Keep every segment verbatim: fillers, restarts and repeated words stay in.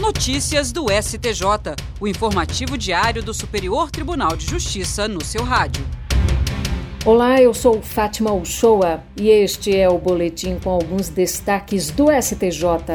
Notícias do S T J, o informativo diário do Superior Tribunal de Justiça no seu rádio. Olá, eu sou Fátima Uchoa e este é o boletim com alguns destaques do S T J.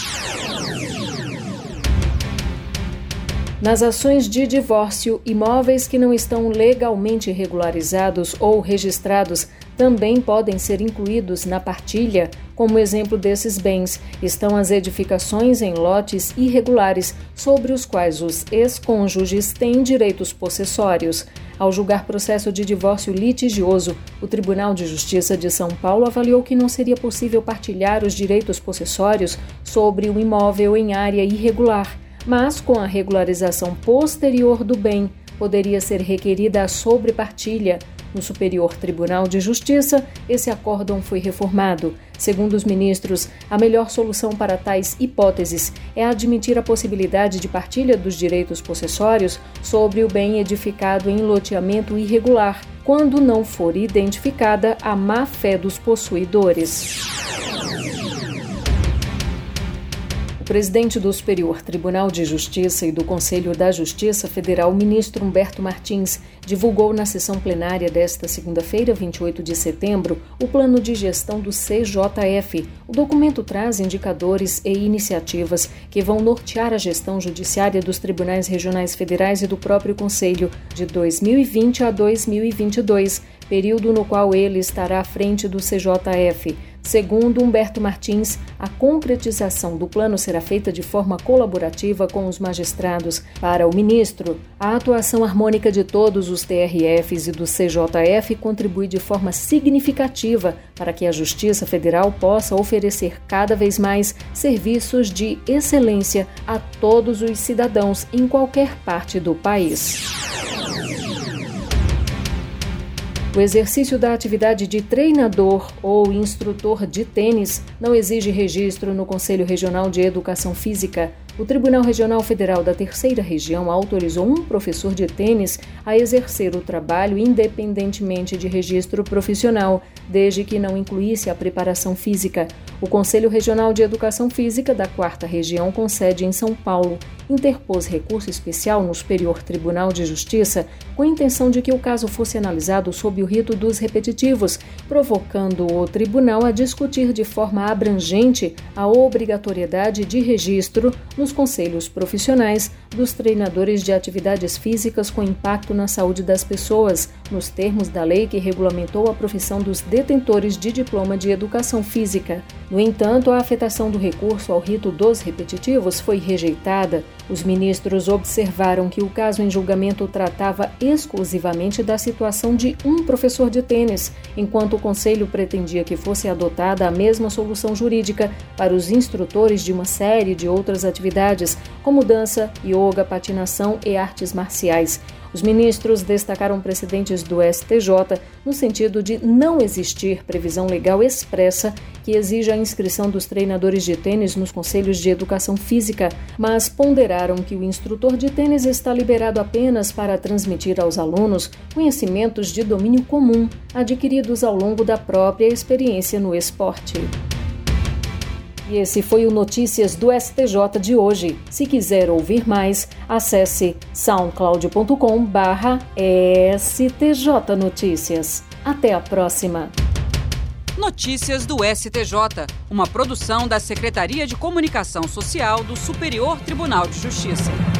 Nas ações de divórcio, imóveis que não estão legalmente regularizados ou registrados também podem ser incluídos na partilha. Como exemplo desses bens estão as edificações em lotes irregulares sobre os quais os ex-cônjuges têm direitos possessórios. Ao julgar processo de divórcio litigioso, o Tribunal de Justiça de São Paulo avaliou que não seria possível partilhar os direitos possessórios sobre o imóvel em área irregular, mas com a regularização posterior do bem, poderia ser requerida a sobrepartilha. No Superior Tribunal de Justiça, esse acórdão foi reformado. Segundo os ministros, a melhor solução para tais hipóteses é admitir a possibilidade de partilha dos direitos possessórios sobre o bem edificado em loteamento irregular, quando não for identificada a má-fé dos possuidores. O presidente do Superior Tribunal de Justiça e do Conselho da Justiça Federal, ministro Humberto Martins, divulgou na sessão plenária desta segunda-feira, vinte e oito de setembro, o plano de gestão do C J F. O documento traz indicadores e iniciativas que vão nortear a gestão judiciária dos tribunais regionais federais e do próprio Conselho de dois mil e vinte a dois mil e vinte e dois, período no qual ele estará à frente do C J F. Segundo Humberto Martins, a concretização do plano será feita de forma colaborativa com os magistrados. Para o ministro, a atuação harmônica de todos os T R Fs e do C J F contribui de forma significativa para que a Justiça Federal possa oferecer cada vez mais serviços de excelência a todos os cidadãos em qualquer parte do país. O exercício da atividade de treinador ou instrutor de tênis não exige registro no Conselho Regional de Educação Física. O Tribunal Regional Federal da Terceira Região autorizou um professor de tênis a exercer o trabalho independentemente de registro profissional, desde que não incluísse a preparação física. O Conselho Regional de Educação Física da Quarta Região, com sede em São Paulo, interpôs recurso especial no Superior Tribunal de Justiça com a intenção de que o caso fosse analisado sob o rito dos repetitivos, provocando o tribunal a discutir de forma abrangente a obrigatoriedade de registro nos conselhos profissionais dos treinadores de atividades físicas com impacto na saúde das pessoas, nos termos da lei que regulamentou a profissão dos detentores de diploma de educação física. No entanto, a afetação do recurso ao rito dos repetitivos foi rejeitada. Os ministros observaram que o caso em julgamento tratava exclusivamente da situação de um professor de tênis, enquanto o Conselho pretendia que fosse adotada a mesma solução jurídica para os instrutores de uma série de outras atividades, como dança, yoga, patinação e artes marciais. Os ministros destacaram precedentes do S T J no sentido de não existir previsão legal expressa que exija a inscrição dos treinadores de tênis nos conselhos de educação física, mas ponderaram que o instrutor de tênis está liberado apenas para transmitir aos alunos conhecimentos de domínio comum adquiridos ao longo da própria experiência no esporte. E esse foi o Notícias do S T J de hoje. Se quiser ouvir mais, acesse soundcloud ponto com barra S T J Notícias. Até a próxima! Notícias do S T J, uma produção da Secretaria de Comunicação Social do Superior Tribunal de Justiça.